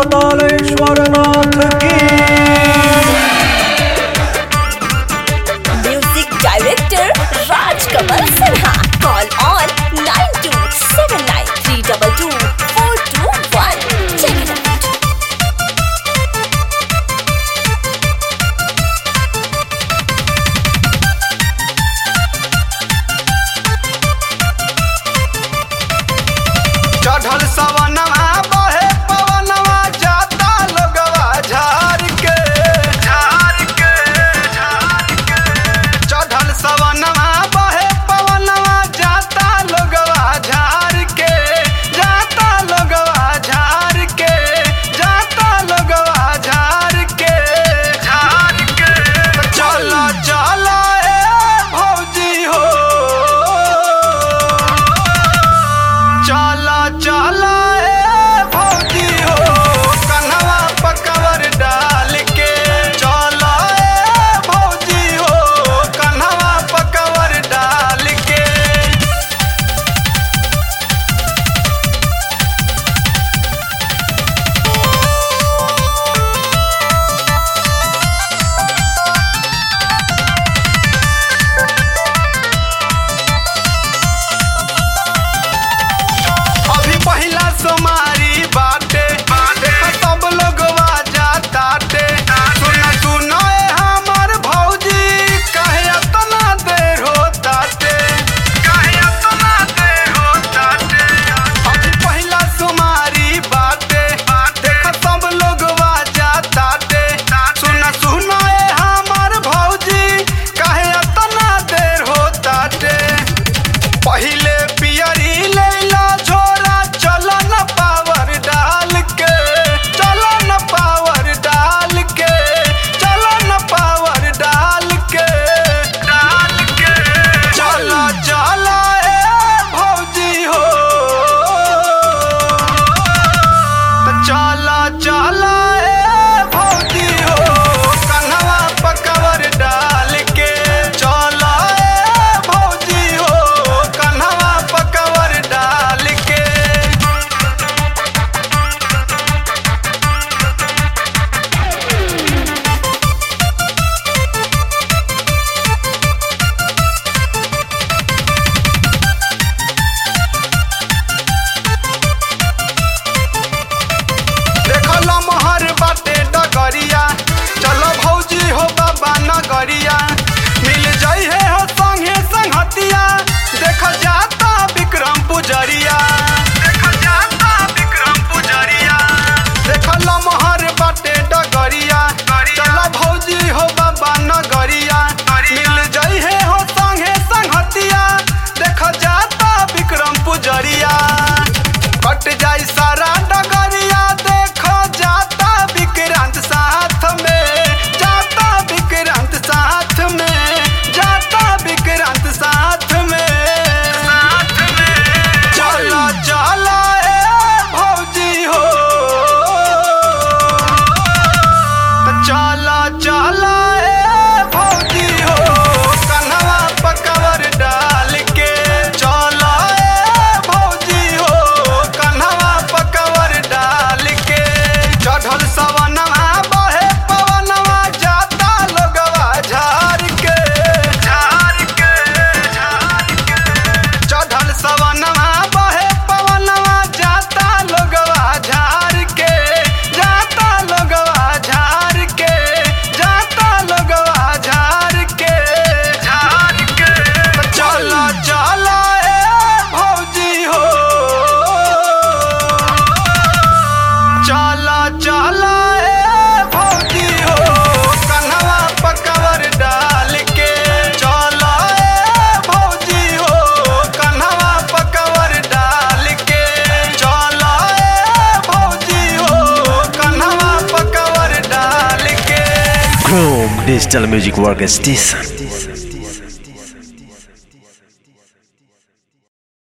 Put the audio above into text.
पातालेश्वर नाथ की। Music director Rajkamal Sinha. Call on 9279322421। Check it out. चढ़ल सवनवा बहे पवनवा जाता लोगवा झार के चढ़ल सवनवा बहे पवनवा जाता लोगवा झार के जाता लोगवा झार के जाता लोगवा झार के चला चला ए भौजी हो चला चला ए भौजी हो कन्हवा पकवर डाल के चला ए भौजी हो कन्हवा पकवर डाल के। अभी पहिला सोमारी बाटे सब लोगवा जाताटे सुना सुना ए हमर भौजी काहे अतना देर होताटे अभी पहिला सोमारी बाटे सब लोगवा जाताटे सुना सुना ए हमर भौजी काहे अतना देर होताटे। पहिले पियरी लैला झोरा चलन पावर डाल के चलन पावर डाल के चलन पावर डाल के चला चला ए भौजी हो चला चला ए भौजी हो कन्हवा पकवर डाल के चला ए भौजी हो कन्हवा पकवर डाल के। देखल महर बाटे डगरिया चलो भौजी हो बाबा नगरिया मिल जाई है हो संगे संगतिया देख जाता विक्रम पुजरिया देखल महर बाटे डगरिया चलो भौजी हो बाबा नगरिया मिल जाई है हो संगे संगतिया देख जाता विक्रम पुजरिया कट जाई सारा डगरिया देखो जाता विक्रांत साथ में जाता विक्रांत साथ में जाता विक्रांत साथ में चला चला ए भौजी हो चला चला ए भौजी हो कन्हवा पकवर डाल के चला ए भौजी हो कन्हवा पकवर डाल के। चढ़ल सवनवा बहे पवनवा जाता लोगवा झार के चढ़ल सवनवा बहे पवनवा जाता लोगवा झार के जाता लोगवा झार के जाता लोगवा झार के चला चला ए भौजी हो चला चला ए भौजी हो कन्हवा पकवर डाल के चला ए भौजी हो कन्हवा पकवर डाल के चला ए भौजी हो कन्हवा पकवर डाल के। Chrome Digital Music Workstation।